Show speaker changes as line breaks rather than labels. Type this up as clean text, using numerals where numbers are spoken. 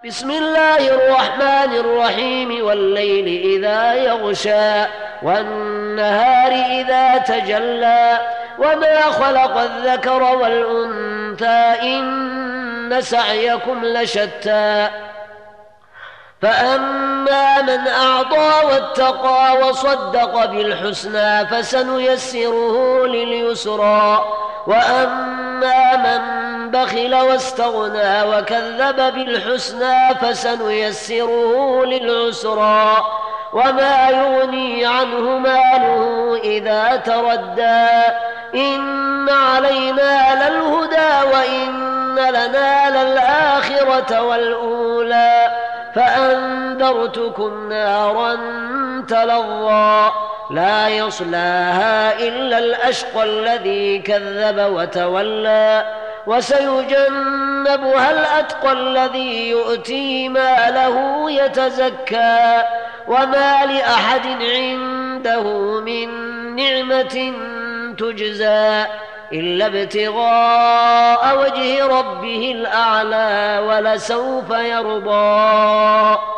بسم الله الرحمن الرحيم والليل إذا يغشى والنهار إذا تجلى وما خلق الذكر والأنثى إن سعيكم لشتى فأما من أعطى واتقى وصدق بالحسنى فسنيسره لليسرى وأما من بخل واستغنى وكذب بالحسنى فسنيسره للعسرى وما يغني عنه ماله إذا تردى إن علينا للهدى وإن لنا للآخرة والأولى فأنذرتكم نارا تلظى لا يصلاها إلا الأشقى الذي كذب وتولى وسيجنبها الأتقى الذي يؤتي ماله يتزكى وما لأحد عنده من نعمة تجزى إلا ابتغاء وجه ربه الأعلى ولسوف يرضى.